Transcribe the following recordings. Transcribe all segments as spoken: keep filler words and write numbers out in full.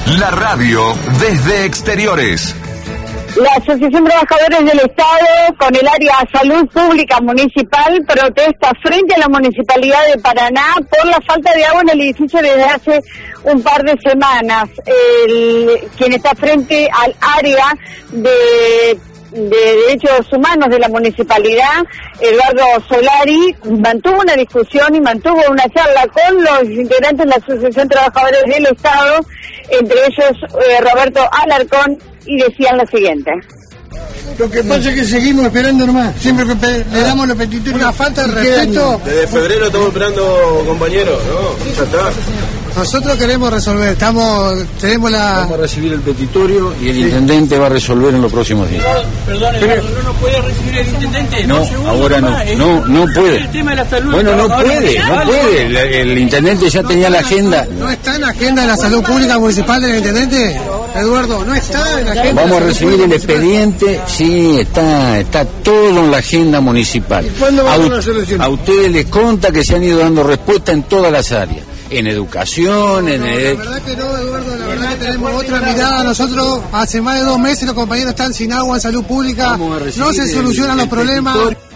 La radio desde exteriores. La Asociación de Trabajadores del Estado, con el área Salud Pública Municipal, protesta frente a la Municipalidad de Paraná por la falta de agua en el edificio desde hace un par de semanas. El, quien está frente al área de, de Derechos Humanos de la Municipalidad, Eduardo Solari, mantuvo una discusión y mantuvo una charla con los integrantes de la Asociación de Trabajadores del Estado, entre ellos eh, Roberto Alarcón, y decían lo siguiente. Lo que pasa es que seguimos esperando nomás. Siempre que pe le damos los petitorios. Una falta de respeto. Desde febrero estamos esperando, compañeros, ¿no? Ya está. Nosotros queremos resolver. Estamos, tenemos la... Vamos a recibir el petitorio y el sí. intendente va a resolver en los próximos días. Perdón, Eduardo, ¿no nos puede recibir el intendente? No, no ahora no. No, no puede. El tema de la salud. Bueno, no puede, no puede. El, el intendente ya no tenía la agenda. ¿No está en la agenda de la salud pública municipal del intendente? Eduardo, no está en la agenda. Vamos a recibir el expediente. Sí, está, está todo en la agenda municipal. ¿Cuándo va a a, una solución? A ustedes les conta que se han ido dando respuesta en todas las áreas. En educación, no, en... No, el... la verdad que no, Eduardo, la verdad que tenemos otra mirada. Nosotros hace más de dos meses los compañeros están sin agua en salud pública, no se solucionan los problemas.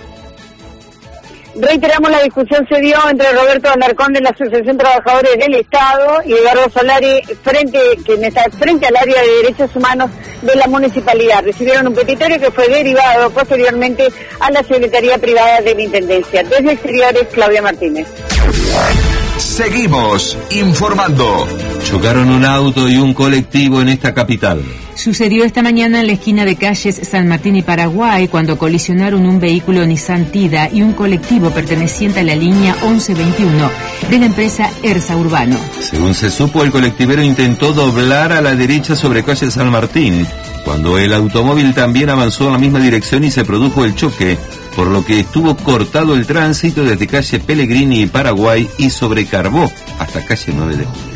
Reiteramos, la discusión se dio entre Roberto Alarcón de la Asociación de Trabajadores del Estado y Eduardo Solari, frente, quien está frente al área de Derechos Humanos de la Municipalidad. Recibieron un petitorio que fue derivado posteriormente a la Secretaría Privada de la Intendencia. Desde Exteriores, Claudia Martínez. Seguimos informando. Chocaron un auto y un colectivo en esta capital. Sucedió esta mañana en la esquina de calles San Martín y Paraguay, cuando colisionaron un vehículo Nissan Tida y un colectivo perteneciente a la línea once veintiuno de la empresa Ersa Urbano. Según se supo, el colectivero intentó doblar a la derecha sobre calle San Martín, cuando el automóvil también avanzó en la misma dirección y se produjo el choque, por lo que estuvo cortado el tránsito desde calle Pellegrini y Paraguay y sobre Carbó hasta calle nueve de julio.